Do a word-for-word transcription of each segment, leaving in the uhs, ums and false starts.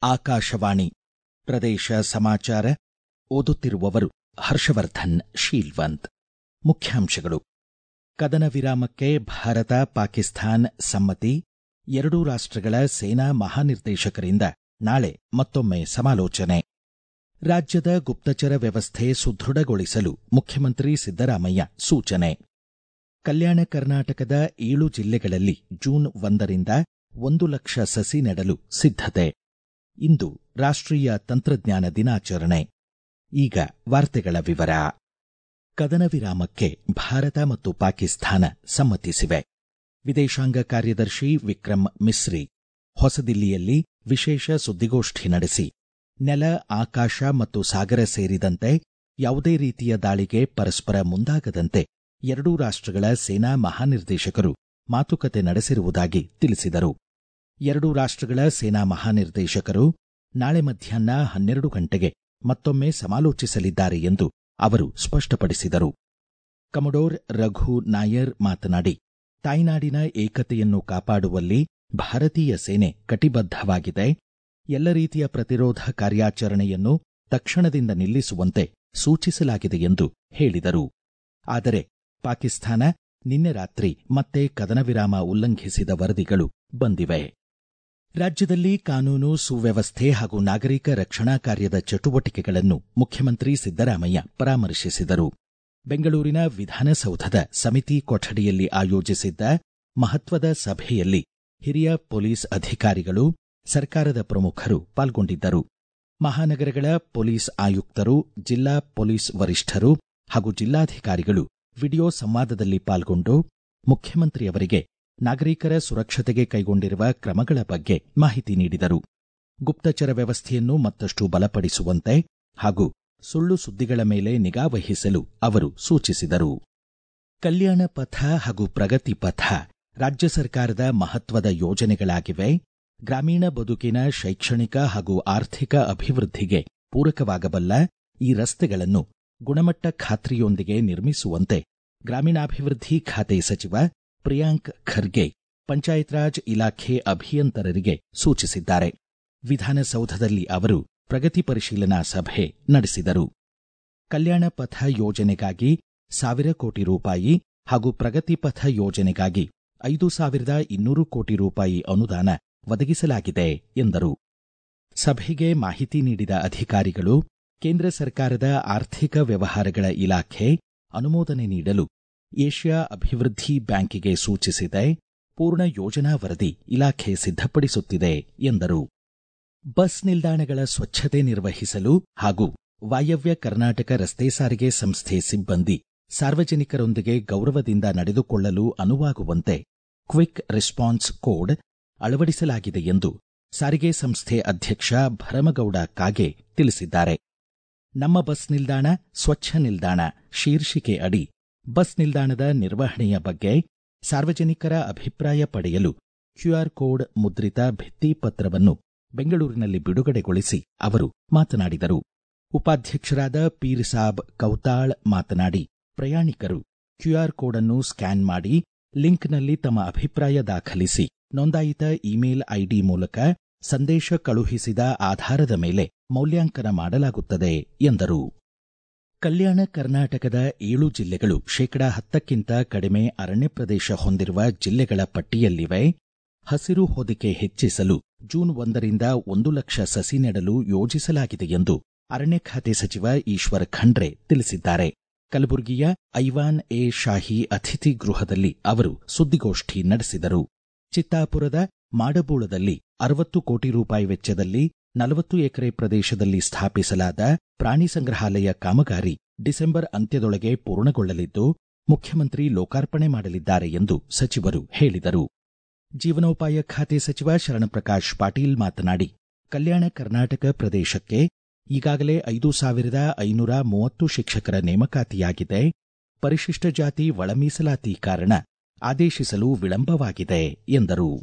ಆಕಾಶವಾಣಿ ಪ್ರದೇಶ ಸಮಾಚಾರ ಓದುತ್ತಿರುವವರು ಹರ್ಷವರ್ಧನ್ ಶೀಲ್ವಂತ್. ಮುಖ್ಯಾಂಶಗಳು. ಕದನ ವಿರಾಮಕ್ಕೆ ಭಾರತ ಪಾಕಿಸ್ತಾನ್ ಸಮ್ಮತಿ. ಎರಡೂ ರಾಷ್ಟ್ರಗಳ ಸೇನಾ ಮಹಾನಿರ್ದೇಶಕರಿಂದ ನಾಳೆ ಮತ್ತೊಮ್ಮೆ ಸಮಾಲೋಚನೆ. ರಾಜ್ಯದ ಗುಪ್ತಚರ ವ್ಯವಸ್ಥೆ ಸುದೃಢಗೊಳಿಸಲು ಮುಖ್ಯಮಂತ್ರಿ ಸಿದ್ದರಾಮಯ್ಯ ಸೂಚನೆ. ಕಲ್ಯಾಣ ಕರ್ನಾಟಕದ ಏಳು ಜಿಲ್ಲೆಗಳಲ್ಲಿ ಜೂನ್ ಒಂದರಿಂದ ಒಂದು ಲಕ್ಷ ಸಸಿ ನೆಡಲು ಸಿದ್ಧತೆ. ಇಂದು ರಾಷ್ಟ್ರೀಯ ತಂತ್ರಜ್ಞಾನ ದಿನಾಚರಣೆ. ಈಗ ವಾರ್ತೆಗಳ ವಿವರ. ಕದನ ವಿರಾಮಕ್ಕೆ ಭಾರತ ಮತ್ತು ಪಾಕಿಸ್ತಾನ ಸಮ್ಮತಿಸಿವೆ. ವಿದೇಶಾಂಗ ಕಾರ್ಯದರ್ಶಿ ವಿಕ್ರಮ್ ಮಿಸ್ರಿ ಹೊಸದಿಲ್ಲಿಯಲ್ಲಿ ವಿಶೇಷ ಸುದ್ದಿಗೋಷ್ಠಿ ನಡೆಸಿ, ನೆಲ, ಆಕಾಶ ಮತ್ತು ಸಾಗರ ಸೇರಿದಂತೆ ಯಾವುದೇ ರೀತಿಯ ದಾಳಿಗೆ ಪರಸ್ಪರ ಮುಂದಾಗದಂತೆ ಎರಡೂ ರಾಷ್ಟ್ರಗಳ ಸೇನಾ ಮಹಾನಿರ್ದೇಶಕರು ಮಾತುಕತೆ ನಡೆಸಿರುವುದಾಗಿ ತಿಳಿಸಿದರು. ಎರಡೂ ರಾಷ್ಟ್ರಗಳ ಸೇನಾ ಮಹಾನಿರ್ದೇಶಕರು ನಾಳೆ ಮಧ್ಯಾಹ್ನ ಹನ್ನೆರಡು ಗಂಟೆಗೆ ಮತ್ತೊಮ್ಮೆ ಸಮಾಲೋಚಿಸಲಿದ್ದಾರೆ ಎಂದು ಅವರು ಸ್ಪಷ್ಟಪಡಿಸಿದರು. ಕಮಡೋರ್ ರಘು ನಾಯರ್ ಮಾತನಾಡಿ, ತಾಯ್ನಾಡಿನ ಏಕತೆಯನ್ನು ಕಾಪಾಡುವಲ್ಲಿ ಭಾರತೀಯ ಸೇನೆ ಕಟಿಬದ್ಧವಾಗಿದೆ. ಎಲ್ಲ ರೀತಿಯ ಪ್ರತಿರೋಧ ಕಾರ್ಯಾಚರಣೆಯನ್ನು ತಕ್ಷಣದಿಂದ ನಿಲ್ಲಿಸುವಂತೆ ಸೂಚಿಸಲಾಗಿದೆ ಎಂದು ಹೇಳಿದರು. ಆದರೆ ಪಾಕಿಸ್ತಾನ ನಿನ್ನೆ ರಾತ್ರಿ ಮತ್ತೆ ಕದನ ವಿರಾಮ ಉಲ್ಲಂಘಿಸಿದ ವರದಿಗಳು ಬಂದಿವೆ. ರಾಜ್ಯದಲ್ಲಿ ಕಾನೂನು ಸುವ್ಯವಸ್ಥೆ ಹಾಗೂ ನಾಗರಿಕ ರಕ್ಷಣಾ ಕಾರ್ಯದ ಚಟುವಟಿಕೆಗಳನ್ನು ಮುಖ್ಯಮಂತ್ರಿ ಸಿದ್ದರಾಮಯ್ಯ ಪರಾಮರ್ಶಿಸಿದರು. ಬೆಂಗಳೂರಿನ ವಿಧಾನಸೌಧದ ಸಮಿತಿ ಕೊಠಡಿಯಲ್ಲಿ ಆಯೋಜಿಸಿದ್ದ ಮಹತ್ವದ ಸಭೆಯಲ್ಲಿ ಹಿರಿಯ ಪೊಲೀಸ್ ಅಧಿಕಾರಿಗಳು, ಸರ್ಕಾರದ ಪ್ರಮುಖರು ಪಾಲ್ಗೊಂಡಿದ್ದರು. ಮಹಾನಗರಗಳ ಪೊಲೀಸ್ ಆಯುಕ್ತರು, ಜಿಲ್ಲಾ ಪೊಲೀಸ್ ವರಿಷ್ಠರು ಹಾಗೂ ಜಿಲ್ಲಾಧಿಕಾರಿಗಳು ವಿಡಿಯೋ ಸಂವಾದದಲ್ಲಿ ಪಾಲ್ಗೊಂಡು ಮುಖ್ಯಮಂತ್ರಿಯವರಿಗೆ ನಾಗರಿಕರ ಸುರಕ್ಷತೆಗೆ ಕೈಗೊಂಡಿರುವ ಕ್ರಮಗಳ ಬಗ್ಗೆ ಮಾಹಿತಿ ನೀಡಿದರು. ಗುಪ್ತಚರ ವ್ಯವಸ್ಥೆಯನ್ನು ಮತ್ತಷ್ಟು ಬಲಪಡಿಸುವಂತೆ ಹಾಗೂ ಸುಳ್ಳು ಸುದ್ದಿಗಳ ಮೇಲೆ ನಿಗಾ ವಹಿಸಲು ಅವರು ಸೂಚಿಸಿದರು. ಕಲ್ಯಾಣ ಪಥ ಹಾಗೂ ಪ್ರಗತಿ ಪಥ ರಾಜ್ಯ ಸರ್ಕಾರದ ಮಹತ್ವದ ಯೋಜನೆಗಳಾಗಿವೆ. ಗ್ರಾಮೀಣ ಬದುಕಿನ ಶೈಕ್ಷಣಿಕ ಹಾಗೂ ಆರ್ಥಿಕ ಅಭಿವೃದ್ಧಿಗೆ ಪೂರಕವಾಗಬಲ್ಲ ಈ ರಸ್ತೆಗಳನ್ನು ಗುಣಮಟ್ಟ ಖಾತ್ರಿಯೊಂದಿಗೆ ನಿರ್ಮಿಸುವಂತೆ ಗ್ರಾಮೀಣಾಭಿವೃದ್ಧಿ ಖಾತೆ ಸಚಿವ ಪ್ರಿಯಾಂಕ್ ಖರ್ಗೆ ಪಂಚಾಯತ್ ರಾಜ್ ಇಲಾಖೆ ಅಭಿಯಂತರರಿಗೆ ಸೂಚಿಸಿದ್ದಾರೆ. ವಿಧಾನಸೌಧದಲ್ಲಿ ಅವರು ಪ್ರಗತಿ ಪರಿಶೀಲನಾ ಸಭೆ ನಡೆಸಿದರು. ಕಲ್ಯಾಣ ಪಥ ಯೋಜನೆಗಾಗಿ ಸಾವಿರ ಕೋಟಿ ರೂಪಾಯಿ ಹಾಗೂ ಪ್ರಗತಿ ಪಥ ಯೋಜನೆಗಾಗಿ ಐದು ಸಾವಿರದ ಇನ್ನೂರು ಕೋಟಿ ರೂಪಾಯಿ ಅನುದಾನ ಒದಗಿಸಲಾಗಿದೆ ಎಂದರು. ಸಭೆಗೆ ಮಾಹಿತಿ ನೀಡಿದ ಅಧಿಕಾರಿಗಳು, ಕೇಂದ್ರ ಸರ್ಕಾರದ ಆರ್ಥಿಕ ವ್ಯವಹಾರಗಳ ಇಲಾಖೆ ಅನುಮೋದನೆ ನೀಡಲು ಏಷ್ಯಾ ಅಭಿವೃದ್ಧಿ ಬ್ಯಾಂಕಿಗೆ ಸೂಚಿಸಿದೆ. ಪೂರ್ಣ ಯೋಜನಾ ವರದಿ ಇಲಾಖೆ ಸಿದ್ಧಪಡಿಸುತ್ತಿದೆ ಎಂದರು. ಬಸ್ ನಿಲ್ದಾಣಗಳ ಸ್ವಚ್ಛತೆ ನಿರ್ವಹಿಸಲು ಹಾಗೂ ವಾಯವ್ಯ ಕರ್ನಾಟಕ ರಸ್ತೆ ಸಾರಿಗೆ ಸಂಸ್ಥೆ ಸಿಬ್ಬಂದಿ ಸಾರ್ವಜನಿಕರೊಂದಿಗೆ ಗೌರವದಿಂದ ನಡೆದುಕೊಳ್ಳಲು ಅನುವಾಗುವಂತೆ ಕ್ವಿಕ್ ರೆಸ್ಪಾನ್ಸ್ ಕೋಡ್ ಅಳವಡಿಸಲಾಗಿದೆ ಎಂದು ಸಾರಿಗೆ ಸಂಸ್ಥೆ ಅಧ್ಯಕ್ಷ ಭರಮಗೌಡ ಕಾಗೆ ತಿಳಿಸಿದ್ದಾರೆ. ನಮ್ಮ ಬಸ್ ನಿಲ್ದಾಣ ಸ್ವಚ್ಛ ನಿಲ್ದಾಣ ಶೀರ್ಷಿಕೆ ಅಡಿ ಬಸ್ ನಿಲ್ದಾಣದ ನಿರ್ವಹಣೆಯ ಬಗ್ಗೆ ಸಾರ್ವಜನಿಕರ ಅಭಿಪ್ರಾಯ ಪಡೆಯಲು ಕ್ಯೂಆರ್ ಕೋಡ್ ಮುದ್ರಿತ ಭಿತ್ತಿಪತ್ರವನ್ನು ಬೆಂಗಳೂರಿನಲ್ಲಿ ಬಿಡುಗಡೆಗೊಳಿಸಿ ಅವರು ಮಾತನಾಡಿದರು. ಉಪಾಧ್ಯಕ್ಷರಾದ ಪೀರ್ಸಾಬ್ ಕೌತಾಳ್ ಮಾತನಾಡಿ, ಪ್ರಯಾಣಿಕರು ಕ್ಯೂಆರ್ ಕೋಡ್ ಅನ್ನು ಸ್ಕ್ಯಾನ್ ಮಾಡಿ ಲಿಂಕ್ನಲ್ಲಿ ತಮ್ಮ ಅಭಿಪ್ರಾಯ ದಾಖಲಿಸಿ ನೋಂದಾಯಿತ ಇಮೇಲ್ ಐಡಿ ಮೂಲಕ ಸಂದೇಶ ಕಳುಹಿಸಿದ ಆಧಾರದ ಮೇಲೆ ಮೌಲ್ಯಾಂಕನ ಮಾಡಲಾಗುತ್ತದೆ ಎಂದರು. ಕಲ್ಯಾಣ ಕರ್ನಾಟಕದ ಏಳು ಜಿಲ್ಲೆಗಳು ಶೇಕಡಾ ಹತ್ತಕ್ಕಿಂತ ಕಡಿಮೆ ಅರಣ್ಯ ಪ್ರದೇಶ ಹೊಂದಿರುವ ಜಿಲ್ಲೆಗಳ ಪಟ್ಟಿಯಲ್ಲಿವೆ. ಹಸಿರು ಹೊದಿಕೆ ಹೆಚ್ಚಿಸಲು ಜೂನ್ ಒಂದರಿಂದ ಒಂದು ಲಕ್ಷ ಸಸಿ ನೆಡಲು ಯೋಜಿಸಲಾಗಿದೆ ಎಂದು ಅರಣ್ಯ ಖಾತೆ ಸಚಿವ ಈಶ್ವರ್ ಖಂಡ್ರೆ ತಿಳಿಸಿದ್ದಾರೆ. ಕಲಬುರಗಿಯ ಐವಾನ್ ಎ ಶಾಹಿ ಅತಿಥಿ ಗೃಹದಲ್ಲಿ ಅವರು ಸುದ್ದಿಗೋಷ್ಠಿ ನಡೆಸಿದರು. ಚಿತ್ತಾಪುರದ ಮಾಡಬೂಳದಲ್ಲಿ ಅರವತ್ತು ಕೋಟಿ ರೂಪಾಯಿ ವೆಚ್ಚದಲ್ಲಿ ನಲವತ್ತು ಎಕರೆ ಪ್ರದೇಶದಲ್ಲಿ ಸ್ಥಾಪಿಸಲಾದ ಪ್ರಾಣಿ ಸಂಗ್ರಹಾಲಯ ಕಾಮಗಾರಿ ಡಿಸೆಂಬರ್ ಅಂತ್ಯದೊಳಗೆ ಪೂರ್ಣಗೊಳ್ಳಲಿದ್ದು ಮುಖ್ಯಮಂತ್ರಿ ಲೋಕಾರ್ಪಣೆ ಮಾಡಲಿದ್ದಾರೆ ಎಂದು ಸಚಿವರು ಹೇಳಿದರು. ಜೀವನೋಪಾಯ ಖಾತೆ ಸಚಿವ ಶರಣಪ್ರಕಾಶ್ ಪಾಟೀಲ್ ಮಾತನಾಡಿ, ಕಲ್ಯಾಣ ಕರ್ನಾಟಕ ಪ್ರದೇಶಕ್ಕೆ ಈಗಾಗಲೇ ಐದು ಸಾವಿರದ ಐನೂರ ಮೂವತ್ತು ಶಿಕ್ಷಕರ ನೇಮಕಾತಿಯಾಗಿದೆ. ಪರಿಶಿಷ್ಟ ಜಾತಿ ಒಳ ಮೀಸಲಾತಿ ಕಾರಣ ಆದೇಶಿಸಲು ವಿಳಂಬವಾಗಿದೆ ಎಂದರು.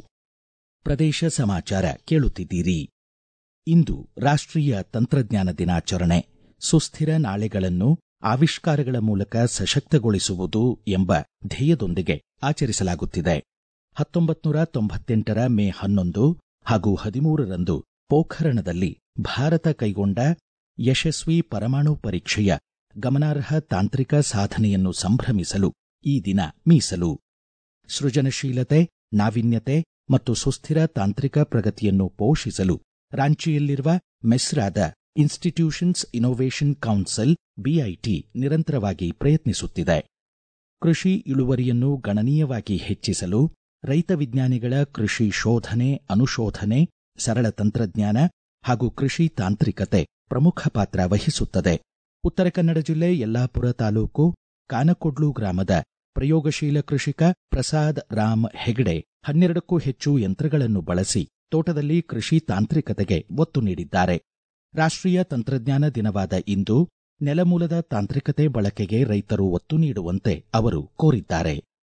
ಪ್ರದೇಶ ಸಮಾಚಾರ ಕೇಳುತ್ತಿದ್ದೀರಿ. ಇಂದು ರಾಷ್ಟ್ರೀಯ ತಂತ್ರಜ್ಞಾನ ದಿನಾಚರಣೆ. ಸುಸ್ಥಿರ ನಾಳೆಗಳನ್ನು ಆವಿಷ್ಕಾರಗಳ ಮೂಲಕ ಸಶಕ್ತಗೊಳಿಸುವುದು ಎಂಬ ಧ್ಯೇಯದೊಂದಿಗೆ ಆಚರಿಸಲಾಗುತ್ತಿದೆ. ಹತ್ತೊಂಬತ್ತು ನೂರ ತೊಂಬತ್ತೆಂಟರ ಮೇ ಹನ್ನೊಂದು ಹಾಗೂ ಹದಿಮೂರರಂದು ಪೋಖರಣದಲ್ಲಿ ಭಾರತ ಕೈಗೊಂಡ ಯಶಸ್ವಿ ಪರಮಾಣು ಪರೀಕ್ಷೆಯ ಗಮನಾರ್ಹ ತಾಂತ್ರಿಕ ಸಾಧನೆಯನ್ನು ಸಂಭ್ರಮಿಸಲು ಈ ದಿನ ಮೀಸಲು. ಸೃಜನಶೀಲತೆ, ನಾವೀನ್ಯತೆ ಮತ್ತು ಸುಸ್ಥಿರ ತಾಂತ್ರಿಕ ಪ್ರಗತಿಯನ್ನು ಪೋಷಿಸಲು ರಾಂಚಿಯಲ್ಲಿರುವ ಮೆಸ್ರಾದ ಇನ್ಸ್ಟಿಟ್ಯೂಷನ್ಸ್ ಇನ್ನೋವೇಷನ್ ಕೌನ್ಸಿಲ್ ಬಿಐಟಿ ನಿರಂತರವಾಗಿ ಪ್ರಯತ್ನಿಸುತ್ತಿದೆ. ಕೃಷಿ ಇಳುವರಿಯನ್ನು ಗಣನೀಯವಾಗಿ ಹೆಚ್ಚಿಸಲು ರೈತ ವಿಜ್ಞಾನಿಗಳ ಕೃಷಿ ಶೋಧನೆ, ಅನುಶೋಧನೆ, ಸರಳ ತಂತ್ರಜ್ಞಾನ ಹಾಗೂ ಕೃಷಿ ತಾಂತ್ರಿಕತೆ ಪ್ರಮುಖ ಪಾತ್ರ ವಹಿಸುತ್ತದೆ. ಉತ್ತರ ಕನ್ನಡ ಜಿಲ್ಲೆ ಯಲ್ಲಾಪುರ ತಾಲೂಕು ಕಾನಕೊಡ್ಲು ಗ್ರಾಮದ ಪ್ರಯೋಗಶೀಲ ಕೃಷಿಕ ಪ್ರಸಾದ್ ರಾಮ್ ಹೆಗ್ಡೆ ಹನ್ನೆರಡಕ್ಕೂ ಹೆಚ್ಚು ಯಂತ್ರಗಳನ್ನು ಬಳಸಿ ತೋಟದಲ್ಲಿ ಕೃಷಿ ತಾಂತ್ರಿಕತೆಗೆ ಒತ್ತು ನೀಡಿದ್ದಾರೆ. ರಾಷ್ಟ್ರೀಯ ತಂತ್ರಜ್ಞಾನ ದಿನವಾದ ಇಂದು ನೆಲಮೂಲದ ತಾಂತ್ರಿಕತೆ ಬಳಕೆಗೆ ರೈತರು ಒತ್ತು ನೀಡುವಂತೆ ಅವರು ಕೋರಿದ್ದಾರೆ.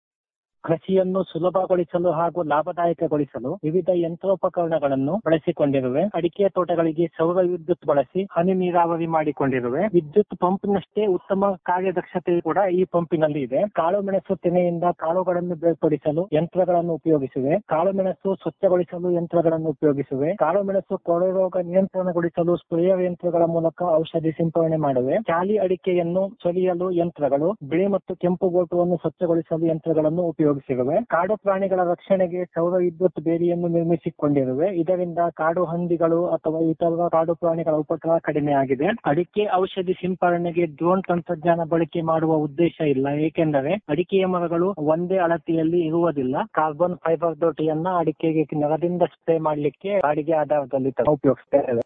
ಕೃಷಿಯನ್ನು ಸುಲಭಗೊಳಿಸಲು ಹಾಗೂ ಲಾಭದಾಯಕಗೊಳಿಸಲು ವಿವಿಧ ಯಂತ್ರೋಪಕರಣಗಳನ್ನು ಬಳಸಿಕೊಂಡಿರುವೆ. ಅಡಿಕೆ ತೋಟಗಳಿಗೆ ಸೌರ ವಿದ್ಯುತ್ ಬಳಸಿ ಹನಿ ನೀರಾವರಿ ಮಾಡಿಕೊಂಡಿರುವೆ. ವಿದ್ಯುತ್ ಪಂಪ್ನಷ್ಟೇ ಉತ್ತಮ ಕಾರ್ಯದಕ್ಷತೆ ಕೂಡ ಈ ಪಂಪಿನಲ್ಲಿ ಇದೆ. ಕಾಳುಮೆಣಸು ತೆನೆಯಿಂದ ಕಾಳುಗಳನ್ನು ಬೇರ್ಪಡಿಸಲು ಯಂತ್ರಗಳನ್ನು ಉಪಯೋಗಿಸಿವೆ. ಕಾಳುಮೆಣಸು ಸ್ವಚ್ಛಗೊಳಿಸಲು ಯಂತ್ರಗಳನ್ನು ಉಪಯೋಗಿಸಿವೆ. ಕಾಳುಮೆಣಸು ಕೊಳೆ ರೋಗ ನಿಯಂತ್ರಣಗೊಳಿಸಲು ಸ್ಪ್ರೇಯರ್ ಯಂತ್ರಗಳ ಮೂಲಕ ಔಷಧಿ ಸಿಂಪಡಣೆ ಮಾಡುವೆ. ಚಾಲಿ ಅಡಿಕೆಯನ್ನು ಸುಲಿಯಲು ಯಂತ್ರಗಳು, ಬಿಳಿ ಮತ್ತು ಕೆಂಪು ಗೋಟುವನ್ನು ಸ್ವಚ್ಛಗೊಳಿಸಲು ಯಂತ್ರಗಳನ್ನು ಉಪಯೋಗಿಸಿವೆ. ಕಾಡು ಪ್ರಾಣಿಗಳ ರಕ್ಷಣೆಗೆ ಸೌರ ವಿದ್ಯುತ್ ಬೇಲಿಯನ್ನು ನಿರ್ಮಿಸಿಕೊಂಡಿರುವೆ. ಇದರಿಂದ ಕಾಡು ಹಂದಿಗಳು ಅಥವಾ ಇತರ ಕಾಡು ಪ್ರಾಣಿಗಳ ಉಪಟಳ ಕಡಿಮೆ ಆಗಿದೆ. ಅಡಿಕೆ ಔಷಧಿ ಸಿಂಪರಣೆಗೆ ಡ್ರೋನ್ ತಂತ್ರಜ್ಞಾನ ಬಳಕೆ ಮಾಡುವ ಉದ್ದೇಶ ಇಲ್ಲ, ಏಕೆಂದರೆ ಅಡಿಕೆಯ ಮರಗಳು ಒಂದೇ ಅಳತೆಯಲ್ಲಿ ಇರುವುದಿಲ್ಲ. ಕಾರ್ಬನ್ ಫೈಬರ್ ದೋಟಿಯನ್ನ ಅಡಿಕೆಗೆ ನೆಲದಿಂದ ಸ್ಪ್ರೇ ಮಾಡಲಿಕ್ಕೆ ಬಾಡಿಗೆ ಆಧಾರದಲ್ಲಿ ಉಪಯೋಗಿಸುತ್ತೇವೆ.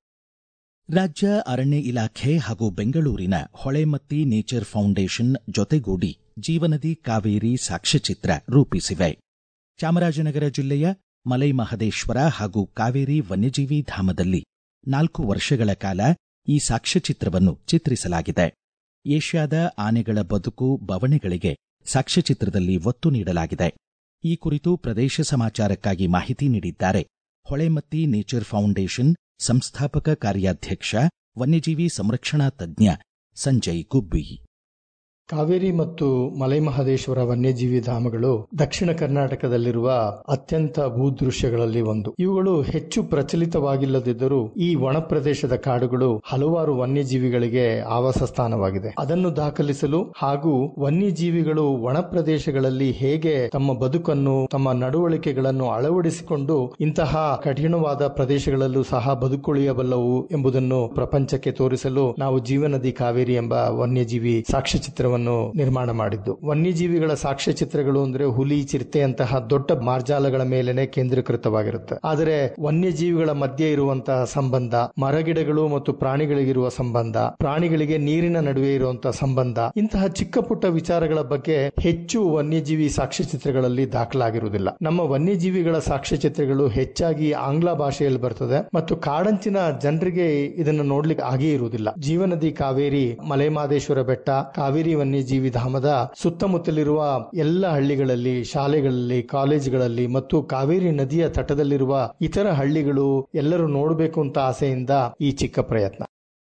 ರಾಜ್ಯ ಅರಣ್ಯ ಇಲಾಖೆ ಹಾಗೂ ಬೆಂಗಳೂರಿನ ಹೊಳೆಮತ್ತಿ ನೇಚರ್ ಫೌಂಡೇಶನ್ ಜೊತೆಗೂಡಿ ಜೀವನದಿ ಕಾವೇರಿ ಸಾಕ್ಷ್ಯಚಿತ್ರ ರೂಪಿಸಿವೆ. ಚಾಮರಾಜನಗರ ಜಿಲ್ಲೆಯ ಮಲೈ ಮಹದೇಶ್ವರ ಹಾಗೂ ಕಾವೇರಿ ವನ್ಯಜೀವಿ ಧಾಮದಲ್ಲಿ ನಾಲ್ಕು ವರ್ಷಗಳ ಕಾಲ ಈ ಸಾಕ್ಷ್ಯಚಿತ್ರವನ್ನು ಚಿತ್ರಿಸಲಾಗಿದೆ. ಏಷ್ಯಾದ ಆನೆಗಳ ಬದುಕು ಬವಣೆಗಳಿಗೆ ಸಾಕ್ಷ್ಯಚಿತ್ರದಲ್ಲಿ ಒತ್ತು ನೀಡಲಾಗಿದೆ. ಈ ಕುರಿತು ಪ್ರದೇಶ ಸಮಾಚಾರಕ್ಕಾಗಿ ಮಾಹಿತಿ ನೀಡಿದ್ದಾರೆ ಹೊಳೆಮತ್ತಿ ನೇಚರ್ ಫೌಂಡೇಶನ್ ಸಂಸ್ಥಾಪಕ ಕಾರ್ಯಾಧ್ಯಕ್ಷ ವನ್ಯಜೀವಿ ಸಂರಕ್ಷಣಾ ತಜ್ಞ ಸಂಜಯ್ ಗುಬ್ಬಿ. ಕಾವೇರಿ ಮತ್ತು ಮಲೈಮಹದೇಶ್ವರ ವನ್ಯಜೀವಿ ಧಾಮಗಳು ದಕ್ಷಿಣ ಕರ್ನಾಟಕದಲ್ಲಿರುವ ಅತ್ಯಂತ ಭೂದೃಶ್ಯಗಳಲ್ಲಿ ಒಂದು. ಇವುಗಳು ಹೆಚ್ಚು ಪ್ರಚಲಿತವಾಗಿಲ್ಲದಿದ್ದರೂ ಈ ಒಣ ಪ್ರದೇಶದ ಕಾಡುಗಳು ಹಲವಾರು ವನ್ಯಜೀವಿಗಳಿಗೆ ಆವಾಸ ಸ್ಥಾನವಾಗಿದೆ. ಅದನ್ನು ದಾಖಲಿಸಲು ಹಾಗೂ ವನ್ಯಜೀವಿಗಳು ಒಣ ಪ್ರದೇಶಗಳಲ್ಲಿ ಹೇಗೆ ತಮ್ಮ ಬದುಕನ್ನು, ತಮ್ಮ ನಡವಳಿಕೆಗಳನ್ನು ಅಳವಡಿಸಿಕೊಂಡು ಇಂತಹ ಕಠಿಣವಾದ ಪ್ರದೇಶಗಳಲ್ಲೂ ಸಹ ಬದುಕುಳಿಯಬಲ್ಲವು ಎಂಬುದನ್ನು ಪ್ರಪಂಚಕ್ಕೆ ತೋರಿಸಲು ನಾವು ಜೀವನದಿ ಕಾವೇರಿ ಎಂಬ ವನ್ಯಜೀವಿ ಸಾಕ್ಷ್ಯಚಿತ್ರವನ್ನು ನಿರ್ಮಾಣ ಮಾಡಿದ್ದು. ವನ್ಯಜೀವಿಗಳ ಸಾಕ್ಷ್ಯಚಿತ್ರಗಳು ಅಂದ್ರೆ ಹುಲಿ, ಚಿರತೆ ಅಂತಹ ದೊಡ್ಡ ಮಾರ್ಜಾಲಗಳ ಮೇಲೆನೆ ಕೇಂದ್ರೀಕೃತವಾಗಿರುತ್ತೆ. ಆದರೆ ವನ್ಯಜೀವಿಗಳ ಮಧ್ಯೆ ಇರುವಂತಹ ಸಂಬಂಧ, ಮರಗಿಡಗಳು ಮತ್ತು ಪ್ರಾಣಿಗಳಿಗಿರುವ ಸಂಬಂಧ, ಪ್ರಾಣಿಗಳಿಗೆ ನೀರಿನ ನಡುವೆ ಇರುವಂತಹ ಸಂಬಂಧ, ಇಂತಹ ಚಿಕ್ಕ ಪುಟ್ಟ ವಿಚಾರಗಳ ಬಗ್ಗೆ ಹೆಚ್ಚು ವನ್ಯಜೀವಿ ಸಾಕ್ಷ್ಯಚಿತ್ರಗಳಲ್ಲಿ ದಾಖಲಾಗಿರುವುದಿಲ್ಲ. ನಮ್ಮ ವನ್ಯಜೀವಿಗಳ ಸಾಕ್ಷ್ಯಚಿತ್ರಗಳು ಹೆಚ್ಚಾಗಿ ಆಂಗ್ಲ ಭಾಷೆಯಲ್ಲಿ ಬರ್ತದೆ ಮತ್ತು ಕಾಡಂಚಿನ ಜನರಿಗೆ ಇದನ್ನು ನೋಡ್ಲಿಕ್ಕೆ ಆಗೇ ಇರುವುದಿಲ್ಲ. ಜೀವನದಿ ಕಾವೇರಿ, ಮಲೆಮಹದೇಶ್ವರ ಬೆಟ್ಟ, ಕಾವೇರಿ ವನ್ಯಜೀವಿ ಧಾಮದ ಸುತ್ತಮುತ್ತಲಿರುವ ಎಲ್ಲ ಹಳ್ಳಿಗಳಲ್ಲಿ, ಶಾಲೆಗಳಲ್ಲಿ, ಕಾಲೇಜುಗಳಲ್ಲಿ ಮತ್ತು ಕಾವೇರಿ ನದಿಯ ತಟದಲ್ಲಿರುವ ಇತರ ಹಳ್ಳಿಗಳು ಎಲ್ಲರೂ ನೋಡಬೇಕು ಅಂತ ಆಸೆಯಿಂದ ಈ ಚಿಕ್ಕ ಪ್ರಯತ್ನ.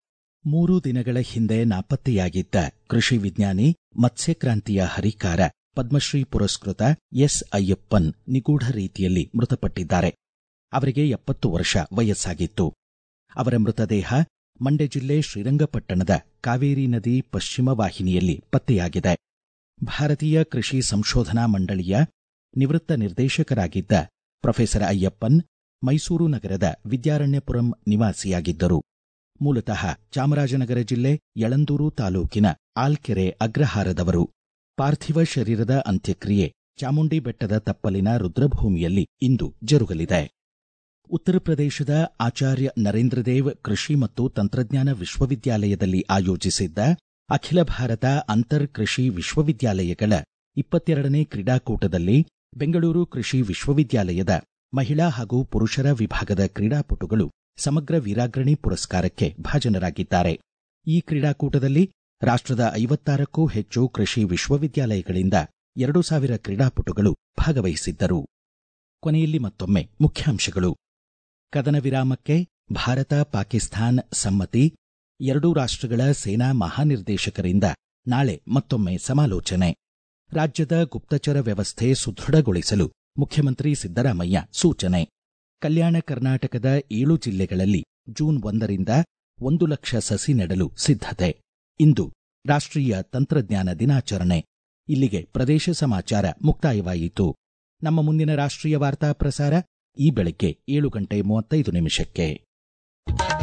ಮೂರು ದಿನಗಳ ಹಿಂದೆ ನಾಪತ್ತೆಯಾಗಿದ್ದ ಕೃಷಿ ವಿಜ್ಞಾನಿ, ಮತ್ಸ್ಯಕ್ರಾಂತಿಯ ಹರಿಕಾರ, ಪದ್ಮಶ್ರೀ ಪುರಸ್ಕೃತ ಎಸ್ ಅಯ್ಯಪ್ಪನ್ ನಿಗೂಢ ರೀತಿಯಲ್ಲಿ ಮೃತಪಟ್ಟಿದ್ದಾರೆ. ಅವರಿಗೆ ಎಪ್ಪತ್ತು ವರ್ಷ ವಯಸ್ಸಾಗಿತ್ತು. ಅವರ ಮೃತದೇಹ ಮಂಡ್ಯ ಜಿಲ್ಲೆ ಶ್ರೀರಂಗಪಟ್ಟಣದ ಕಾವೇರಿ ನದಿ ಪಶ್ಚಿಮ ವಾಹಿನಿಯಲ್ಲಿ ಪತ್ತೆಯಾಗಿದೆ. ಭಾರತೀಯ ಕೃಷಿ ಸಂಶೋಧನಾ ಮಂಡಳಿಯ ನಿವೃತ್ತ ನಿರ್ದೇಶಕರಾಗಿದ್ದ ಪ್ರೊಫೆಸರ್ ಅಯ್ಯಪ್ಪನ್ ಮೈಸೂರು ನಗರದ ವಿದ್ಯಾರಣ್ಯಪುರಂ ನಿವಾಸಿಯಾಗಿದ್ದರು. ಮೂಲತಃ ಚಾಮರಾಜನಗರ ಜಿಲ್ಲೆ ಯಳಂದೂರು ತಾಲೂಕಿನ ಆಲ್ಕೆರೆ ಅಗ್ರಹಾರದವರು. ಪಾರ್ಥಿವ ಶರೀರದ ಅಂತ್ಯಕ್ರಿಯೆ ಚಾಮುಂಡಿ ಬೆಟ್ಟದ ತಪ್ಪಲಿನ ರುದ್ರಭೂಮಿಯಲ್ಲಿ ಇಂದು ಜರುಗಲಿದೆ. ಉತ್ತರ ಪ್ರದೇಶದ ಆಚಾರ್ಯ ನರೇಂದ್ರದೇವ್ ಕೃಷಿ ಮತ್ತು ತಂತ್ರಜ್ಞಾನ ವಿಶ್ವವಿದ್ಯಾಲಯದಲ್ಲಿ ಆಯೋಜಿಸಿದ್ದ ಅಖಿಲ ಭಾರತ ಅಂತರ್ ಕೃಷಿ ವಿಶ್ವವಿದ್ಯಾಲಯಗಳ ಇಪ್ಪತ್ತೆರಡನೇ ಕ್ರೀಡಾಕೂಟದಲ್ಲಿ ಬೆಂಗಳೂರು ಕೃಷಿ ವಿಶ್ವವಿದ್ಯಾಲಯದ ಮಹಿಳಾ ಹಾಗೂ ಪುರುಷರ ವಿಭಾಗದ ಕ್ರೀಡಾಪಟುಗಳು ಸಮಗ್ರ ವೀರಾಗ್ರಣಿ ಪುರಸ್ಕಾರಕ್ಕೆ ಭಾಜನರಾಗಿದ್ದಾರೆ. ಈ ಕ್ರೀಡಾಕೂಟದಲ್ಲಿ ರಾಷ್ಟ್ರದ ಐವತ್ತಾರಕ್ಕೂ ಹೆಚ್ಚು ಕೃಷಿ ವಿಶ್ವವಿದ್ಯಾಲಯಗಳಿಂದ ಎರಡು ಸಾವಿರ ಕ್ರೀಡಾಪಟುಗಳು ಭಾಗವಹಿಸಿದ್ದರು. ಕೊನೆಯಲ್ಲಿ ಮತ್ತೊಮ್ಮೆ ಮುಖ್ಯಾಂಶಗಳು. ಕದನ ವಿರಾಮಕ್ಕೆ ಭಾರತ ಪಾಕಿಸ್ತಾನ್ ಸಮ್ಮತಿ. ಎರಡೂ ರಾಷ್ಟ್ರಗಳ ಸೇನಾ ಮಹಾನಿರ್ದೇಶಕರಿಂದ ನಾಳೆ ಮತ್ತೊಮ್ಮೆ ಸಮಾಲೋಚನೆ. ರಾಜ್ಯದ ಗುಪ್ತಚರ ವ್ಯವಸ್ಥೆ ಸುದೃಢಗೊಳಿಸಲು ಮುಖ್ಯಮಂತ್ರಿ ಸಿದ್ದರಾಮಯ್ಯ ಸೂಚನೆ. ಕಲ್ಯಾಣ ಕರ್ನಾಟಕದ ಏಳು ಜಿಲ್ಲೆಗಳಲ್ಲಿ ಜೂನ್ ಒಂದರಿಂದ ಒಂದು ಲಕ್ಷ ಸಸಿ ನೆಡಲು ಸಿದ್ಧತೆ. ಇಂದು ರಾಷ್ಟ್ರೀಯ ತಂತ್ರಜ್ಞಾನ ದಿನಾಚರಣೆ. ಇಲ್ಲಿಗೆ ಪ್ರದೇಶ ಸಮಾಚಾರ ಮುಕ್ತಾಯವಾಯಿತು. ನಮ್ಮ ಮುಂದಿನ ರಾಷ್ಟ್ರೀಯ ವಾರ್ತಾ ಪ್ರಸಾರ ಈ ಬೆಳಗ್ಗೆ ಏಳು ಗಂಟೆ ಮೂವತ್ತೈದು ನಿಮಿಷಕ್ಕೆ.